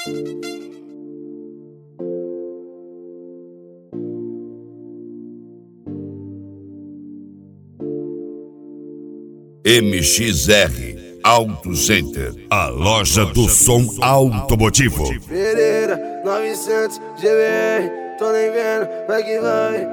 MXR Auto Center, a loja do som automotivo. Pereira, 900, GBR, tô nem vendo, vai que vai.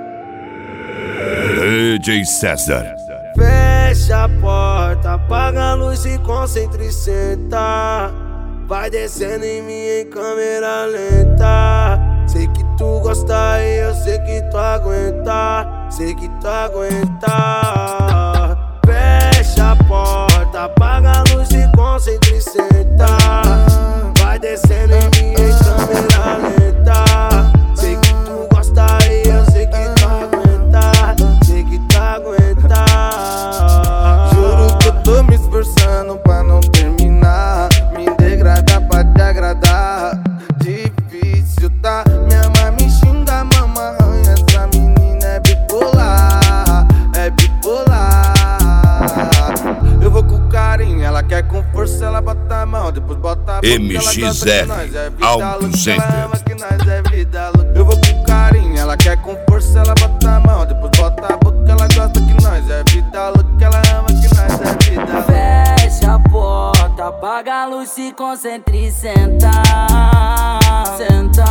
DJ César. Fecha a porta, apaga a luz e concentra e senta. Vai descendo em mim em câmera lenta. Sei que tu gosta e eu sei que tu aguenta. Sei que tu aguenta. Fecha a porta, apaga a luz e concentra e senta. Vai descendo em mim em câmera lenta. Sei que tu gosta e eu sei que tu aguenta. Sei que tu aguenta. Juro que eu tô me esforçando pra não terminar. Me degradar pra te agradar. Difícil, tá? Minha mãe me xinga, mama arranha. Essa menina é bipolar. É bipolar. Eu vou com carinho, ela quer com força, ela bota a mão, depois bota a boca. MXR Auto Center. Eu vou com carinho, ela quer com força, ela bota a mão, depois bota a boca. Ela gosta que nós é vida louca, ela ama que nós é vida. Fecha a porta, apaga a luz, se concentra e senta. Senta.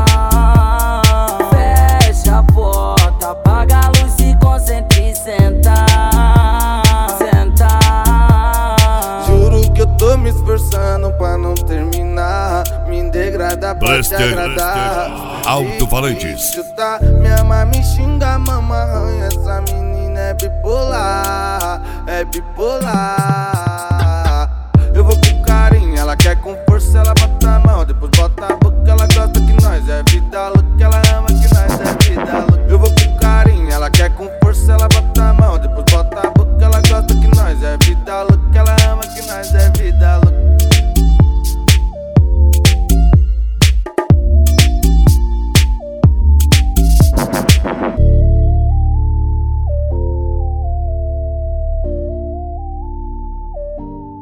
Fecha a porta, apaga a luz, se concentra e senta. Eu tô me esforçando pra não terminar. Me degradar pra te agradar. Alto-falantes. Tá? Minha mãe me xinga, mama arranha. Essa menina é bipolar. É bipolar. Eu vou com carinho, ela quer com força, ela bota a mão, depois bota